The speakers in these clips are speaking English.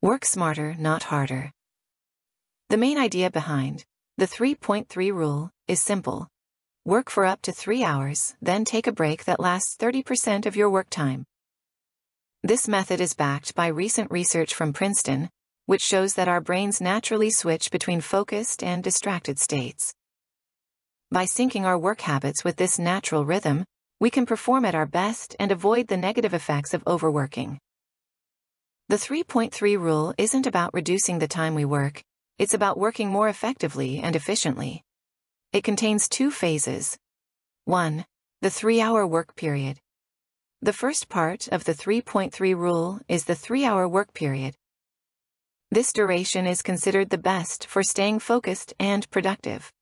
Work smarter, not harder. The main idea behind the 3.3 rule is simple. Work for up to 3 hours, then take a break that lasts 30% of your work time. This method is backed by recent research from Princeton, which shows that our brains naturally switch between focused and distracted states. By syncing our work habits with this natural rhythm, we can perform at our best and avoid the negative effects of overworking. The 3.3 rule isn't about reducing the time we work, it's about working more effectively and efficiently. It contains 2 phases. 1. The 3-hour work period. The first part of the 3.3 rule is the 3-hour work period. This duration is considered the best for staying focused and productive.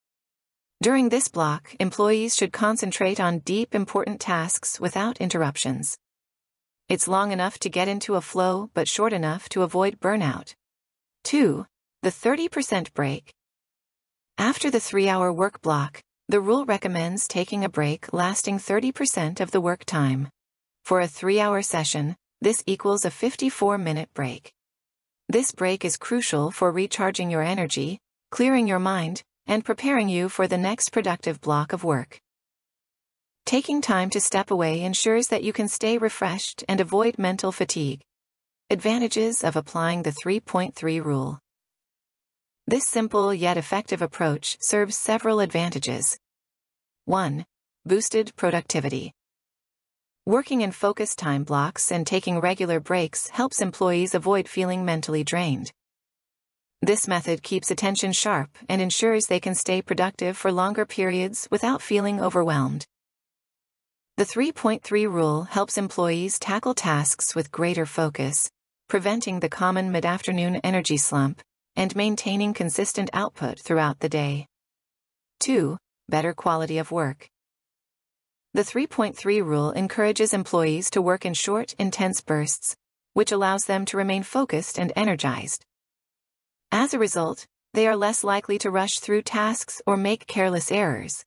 During this block, employees should concentrate on deep, important tasks without interruptions. It's long enough to get into a flow but short enough to avoid burnout. 2. The 30% break. After the 3-hour work block, the rule recommends taking a break lasting 30% of the work time. For a 3-hour session, this equals a 54-minute break. This break is crucial for recharging your energy, clearing your mind, and preparing you for the next productive block of work. Taking time to step away ensures that you can stay refreshed and avoid mental fatigue. Advantages of applying the 3.3 rule. This simple yet effective approach serves several advantages. 1. Boosted productivity. Working in focused time blocks and taking regular breaks helps employees avoid feeling mentally drained. This method keeps attention sharp and ensures they can stay productive for longer periods without feeling overwhelmed. The 3.3 rule helps employees tackle tasks with greater focus, preventing the common mid-afternoon energy slump, and maintaining consistent output throughout the day. 2. Better quality of work. The 3.3 rule encourages employees to work in short, intense bursts, which allows them to remain focused and energized. As a result, they are less likely to rush through tasks or make careless errors.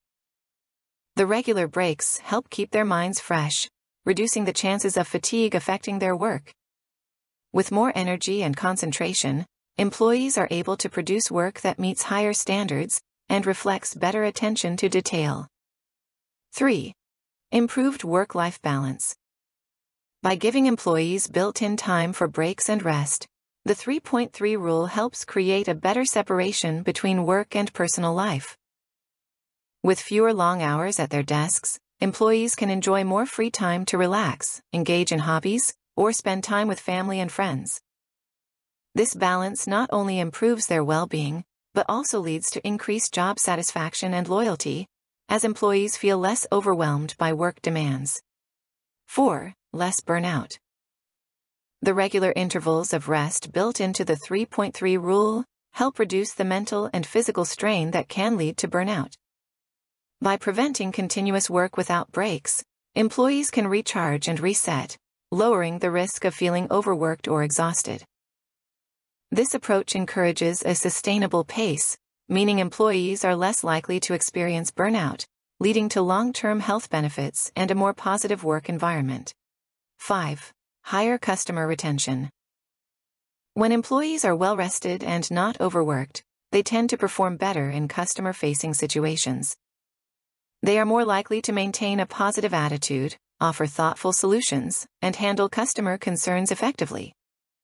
The regular breaks help keep their minds fresh, reducing the chances of fatigue affecting their work. With more energy and concentration, employees are able to produce work that meets higher standards and reflects better attention to detail. 3. Improved work-life balance. By giving employees built-in time for breaks and rest, the 3.3 rule helps create a better separation between work and personal life. With fewer long hours at their desks, employees can enjoy more free time to relax, engage in hobbies, or spend time with family and friends. This balance not only improves their well-being, but also leads to increased job satisfaction and loyalty, as employees feel less overwhelmed by work demands. 4. Less burnout. The regular intervals of rest built into the 3.3 rule help reduce the mental and physical strain that can lead to burnout. By preventing continuous work without breaks, employees can recharge and reset, lowering the risk of feeling overworked or exhausted. This approach encourages a sustainable pace, meaning employees are less likely to experience burnout, leading to long-term health benefits and a more positive work environment. 5. Higher customer retention. When employees are well-rested and not overworked, they tend to perform better in customer-facing situations. They are more likely to maintain a positive attitude, offer thoughtful solutions, and handle customer concerns effectively.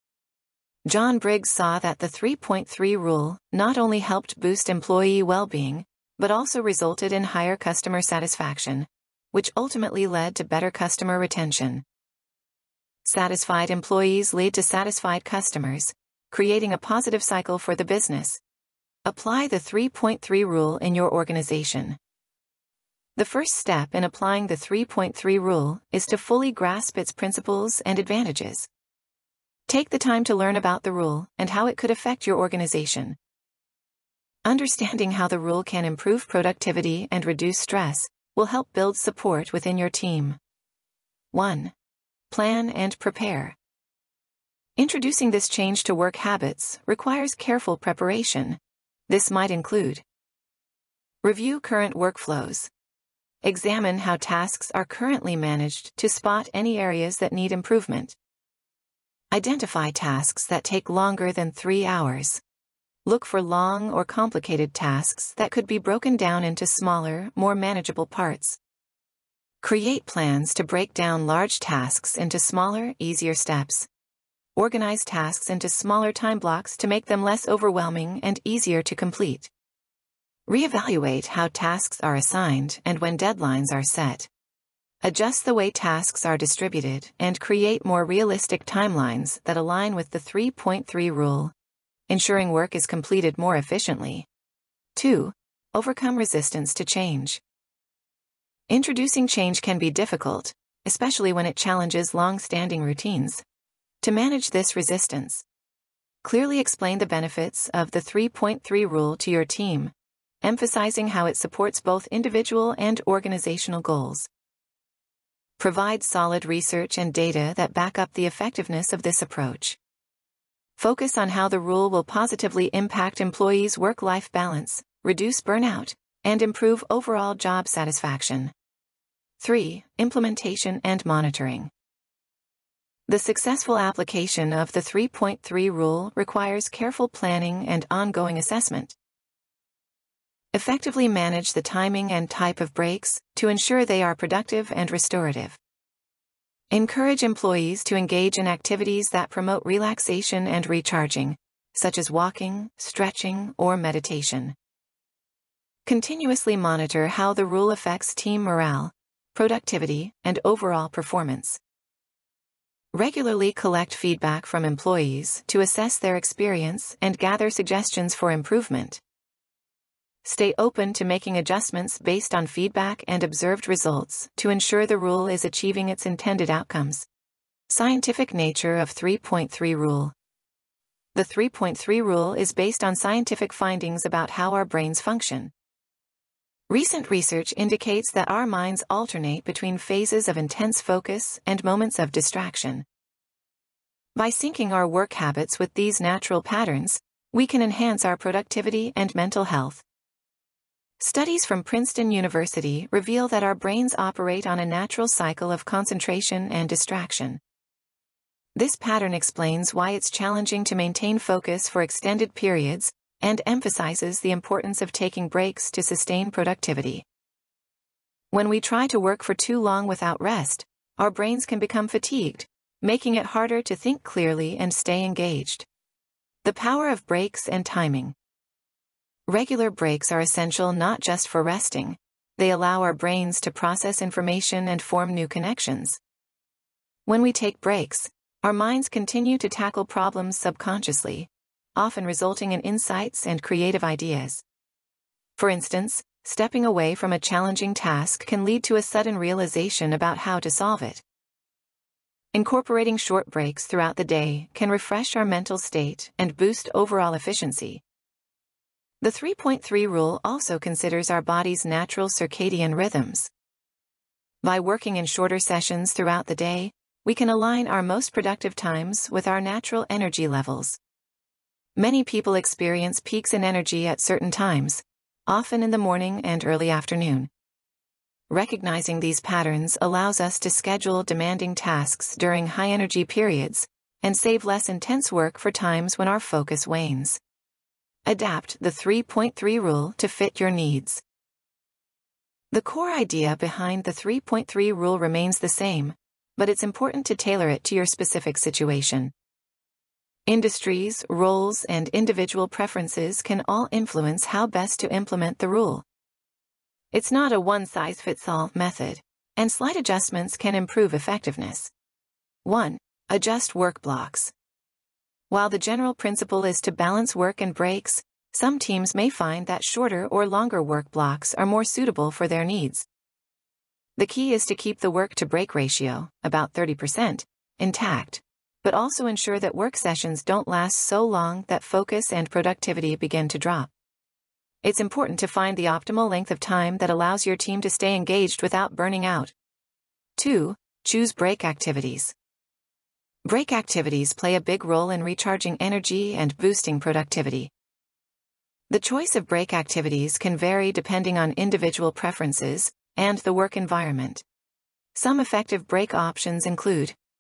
John Briggs saw that the 3.3 rule not only helped boost employee well-being, but also resulted in higher customer satisfaction, which ultimately led to better customer retention. Satisfied employees lead to satisfied customers, creating a positive cycle for the business. Apply the 3.3 rule in your organization. The first step in applying the 3.3 rule is to fully grasp its principles and advantages. Take the time to learn about the rule and how it could affect your organization. Understanding how the rule can improve productivity and reduce stress will help build support within your team. 1. Plan and prepare. Introducing this change to work habits requires careful preparation. This might include: review current workflows. Examine how tasks are currently managed to spot any areas that need improvement. Identify tasks that take longer than 3 hours. Look for long or complicated tasks that could be broken down into smaller, more manageable parts. Create plans to break down large tasks into smaller, easier steps. Organize tasks into smaller time blocks to make them less overwhelming and easier to complete. Reevaluate how tasks are assigned and when deadlines are set. Adjust the way tasks are distributed and create more realistic timelines that align with the 3.3 rule, ensuring work is completed more efficiently. 2. Overcome resistance to change. Introducing change can be difficult, especially when it challenges long-standing routines. To manage this resistance, clearly explain the benefits of the 3.3 rule to your team, emphasizing how it supports both individual and organizational goals. Provide solid research and data that back up the effectiveness of this approach. Focus on how the rule will positively impact employees' work-life balance, reduce burnout, and improve overall job satisfaction. 3. Implementation and monitoring. The successful application of the 3.3 rule requires careful planning and ongoing assessment. Effectively manage the timing and type of breaks to ensure they are productive and restorative. Encourage employees to engage in activities that promote relaxation and recharging, such as walking, stretching, or meditation. Continuously monitor how the rule affects team morale, productivity, and overall performance. Regularly collect feedback from employees to assess their experience and gather suggestions for improvement. Stay open to making adjustments based on feedback and observed results to ensure the rule is achieving its intended outcomes. Scientific nature of 3.3 rule. The 3.3 rule is based on scientific findings about how our brains function. Recent research indicates that our minds alternate between phases of intense focus and moments of distraction. By syncing our work habits with these natural patterns, we can enhance our productivity and mental health. Studies from Princeton University reveal that our brains operate on a natural cycle of concentration and distraction. This pattern explains why it's challenging to maintain focus for extended periods and emphasizes the importance of taking breaks to sustain productivity. When we try to work for too long without rest, our brains can become fatigued, making it harder to think clearly and stay engaged. The power of breaks and timing. Regular breaks are essential not just for resting, they allow our brains to process information and form new connections. When we take breaks, our minds continue to tackle problems subconsciously, often resulting in insights and creative ideas. For instance, stepping away from a challenging task can lead to a sudden realization about how to solve it. Incorporating short breaks throughout the day can refresh our mental state and boost overall efficiency. The 3.3 rule also considers our body's natural circadian rhythms. By working in shorter sessions throughout the day, we can align our most productive times with our natural energy levels. Many people experience peaks in energy at certain times, often in the morning and early afternoon. Recognizing these patterns allows us to schedule demanding tasks during high-energy periods and save less intense work for times when our focus wanes. Adapt the 3.3 rule to fit your needs. The core idea behind the 3.3 rule remains the same, but it's important to tailor it to your specific situation. Industries, roles, and individual preferences can all influence how best to implement the rule. It's not a one-size-fits-all method, and slight adjustments can improve effectiveness. 1. Adjust work blocks. While the general principle is to balance work and breaks, some teams may find that shorter or longer work blocks are more suitable for their needs. The key is to keep the work-to-break ratio, about 30%, intact, but also ensure that work sessions don't last so long that focus and productivity begin to drop. It's important to find the optimal length of time that allows your team to stay engaged without burning out. 2. Choose break activities. Break activities play a big role in recharging energy and boosting productivity. The choice of break activities can vary depending on individual preferences and the work environment. Some effective break options include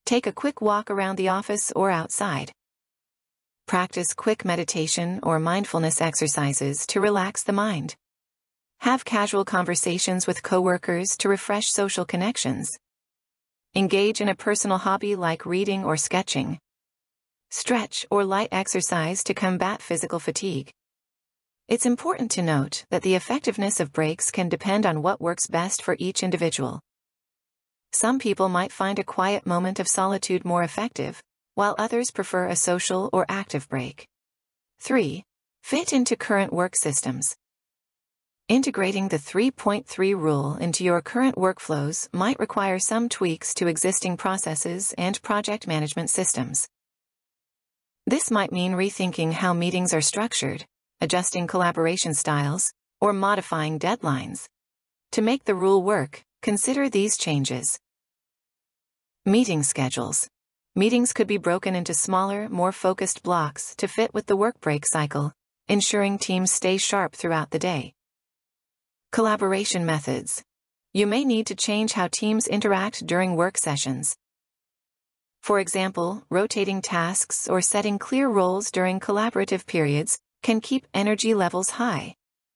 Take a quick walk around the office or outside. Practice quick meditation or mindfulness exercises to relax the mind. Have casual conversations with coworkers to refresh social connections. Engage in a personal hobby like reading or sketching. Stretch or light exercise to combat physical fatigue. It's important to note that the effectiveness of breaks can depend on what works best for each individual. Some people might find a quiet moment of solitude more effective, while others prefer a social or active break. 3. Fit into current work systems. Integrating the 3.3 rule into your current workflows might require some tweaks to existing processes and project management systems. This might mean rethinking how meetings are structured, adjusting collaboration styles, or modifying deadlines. To make the rule work, consider these changes. Meeting schedules. Meetings could be broken into smaller, more focused blocks to fit with the work break cycle, ensuring teams stay sharp throughout the day. Collaboration methods. You may need to change how teams interact during work sessions. For example, rotating tasks or setting clear roles during collaborative periods can keep energy levels high.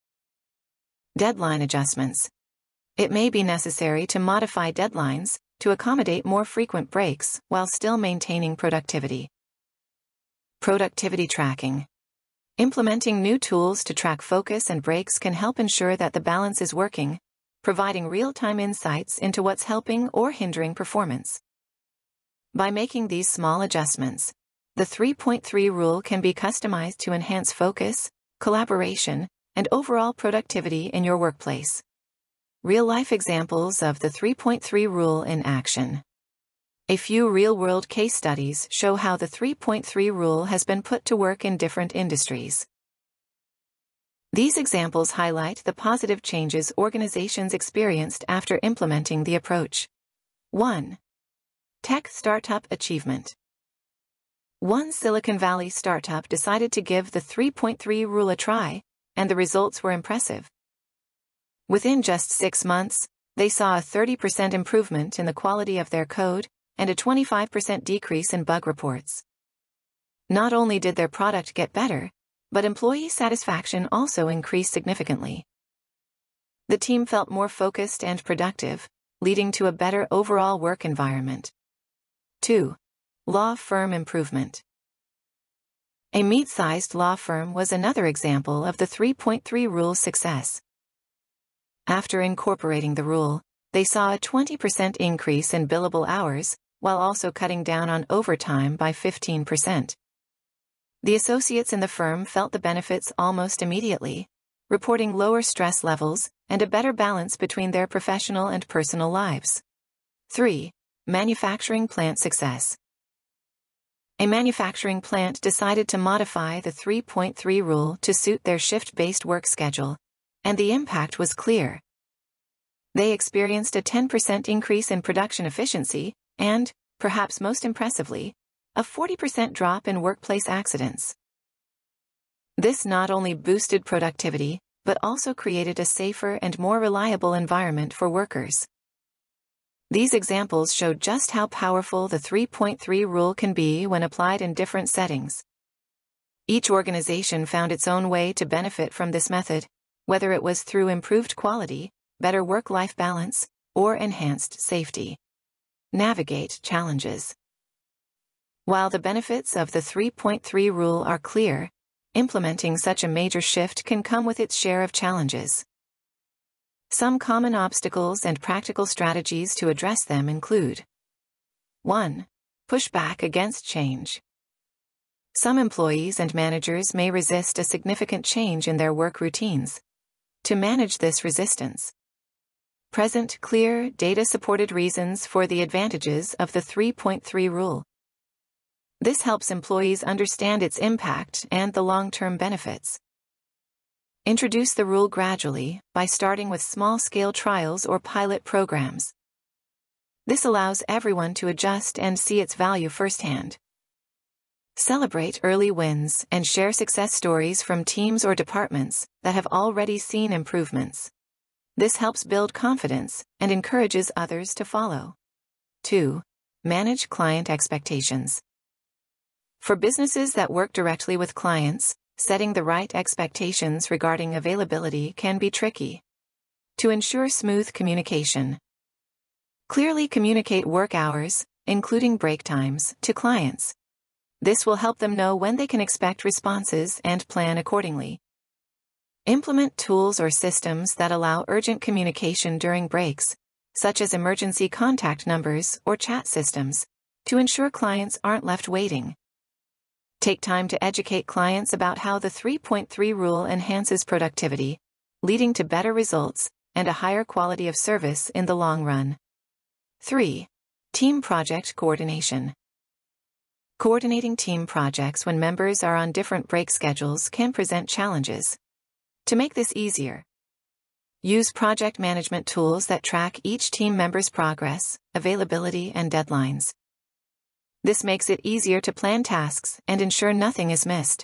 Deadline adjustments. It may be necessary to modify deadlines to accommodate more frequent breaks while still maintaining productivity. Productivity tracking. Implementing new tools to track focus and breaks can help ensure that the balance is working, providing real-time insights into what's helping or hindering performance. By making these small adjustments, the 3.3 rule can be customized to enhance focus, collaboration, and overall productivity in your workplace. Real-life examples of the 3.3 rule in action. A few real-world case studies show how the 3.3 rule has been put to work in different industries. These examples highlight the positive changes organizations experienced after implementing the approach. 1. Tech startup achievement. One Silicon Valley startup decided to give the 3.3 rule a try, and the results were impressive. Within just 6 months, they saw a 30% improvement in the quality of their code and a 25% decrease in bug reports. Not only did their product get better, but employee satisfaction also increased significantly. The team felt more focused and productive, leading to a better overall work environment. 2. Law firm improvement. A mid-sized law firm was another example of the 3.3 rule's success. After incorporating the rule, they saw a 20% increase in billable hours, while also cutting down on overtime by 15%. The associates in the firm felt the benefits almost immediately, reporting lower stress levels and a better balance between their professional and personal lives. 3. Manufacturing plant success. A manufacturing plant decided to modify the 3.3 rule to suit their shift-based work schedule, and the impact was clear. They experienced a 10% increase in production efficiency and, perhaps most impressively, a 40% drop in workplace accidents. This not only boosted productivity, but also created a safer and more reliable environment for workers. These examples show just how powerful the 3.3 rule can be when applied in different settings. Each organization found its own way to benefit from this method, whether it was through improved quality, better work-life balance, or enhanced safety. Navigate challenges. While the benefits of the 3.3 rule are clear, implementing such a major shift can come with its share of challenges. Some common obstacles and practical strategies to address them include: 1. Pushback against change. Some employees and managers may resist a significant change in their work routines. To manage this resistance, present clear, data-supported reasons for the advantages of the 3.3 rule. This helps employees understand its impact and the long-term benefits. Introduce the rule gradually by starting with small-scale trials or pilot programs. This allows everyone to adjust and see its value firsthand. Celebrate early wins and share success stories from teams or departments that have already seen improvements. This helps build confidence and encourages others to follow. 2. manage client expectations. For businesses that work directly with clients, setting the right expectations regarding availability can be tricky. To ensure smooth communication, clearly communicate work hours, including break times, to clients. This will help them know when they can expect responses and plan accordingly. Implement tools or systems that allow urgent communication during breaks, such as emergency contact numbers or chat systems, to ensure clients aren't left waiting. Take time to educate clients about how the 3.3 rule enhances productivity, leading to better results and a higher quality of service in the long run. 3. Team project coordination. Coordinating team projects when members are on different break schedules can present challenges. To make this easier, use project management tools that track each team member's progress, availability, and deadlines. This makes it easier to plan tasks and ensure nothing is missed.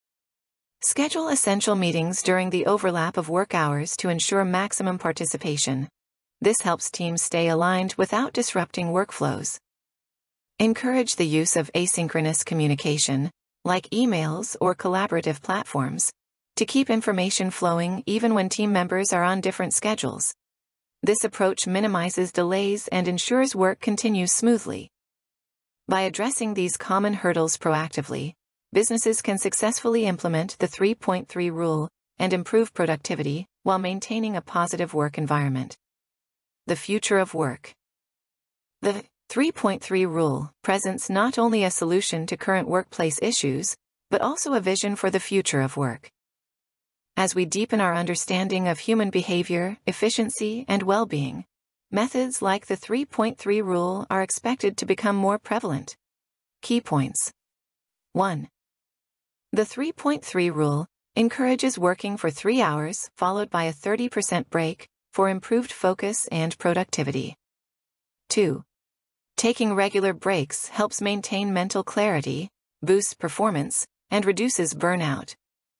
Schedule essential meetings during the overlap of work hours to ensure maximum participation. This helps teams stay aligned without disrupting workflows. Encourage the use of asynchronous communication, like emails or collaborative platforms, to keep information flowing even when team members are on different schedules. This approach minimizes delays and ensures work continues smoothly. By addressing these common hurdles proactively, businesses can successfully implement the 3.3 rule and improve productivity while maintaining a positive work environment. The future of work. The 3.3 rule presents not only a solution to current workplace issues, but also a vision for the future of work. As we deepen our understanding of human behavior, efficiency, and well-being, methods like the 3.3 rule are expected to become more prevalent. Key points. 1. The 3.3 rule encourages working for 3 hours followed by a 30% break for improved focus and productivity. 2. Taking regular breaks helps maintain mental clarity, boosts performance, and reduces burnout.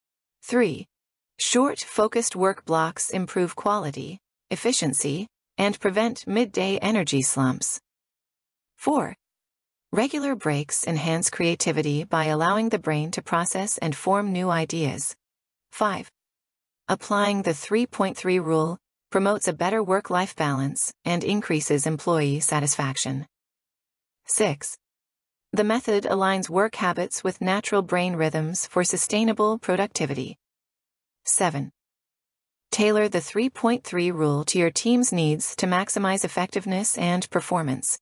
3. Short, focused work blocks improve quality, efficiency, and prevent midday energy slumps. 4. Regular breaks enhance creativity by allowing the brain to process and form new ideas. 5. Applying the 3.3 rule promotes a better work-life balance and increases employee satisfaction. 6. The method aligns work habits with natural brain rhythms for sustainable productivity. 7. Tailor the 3.3 rule to your team's needs to maximize effectiveness and performance.